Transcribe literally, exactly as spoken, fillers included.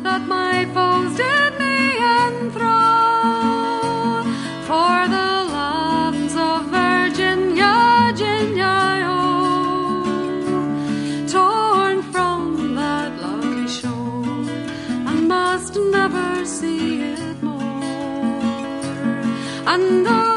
that my foes did me enthrall. For the lands of Virginia, Virginia, oh, torn from that lovely shore, I must never see it more. And though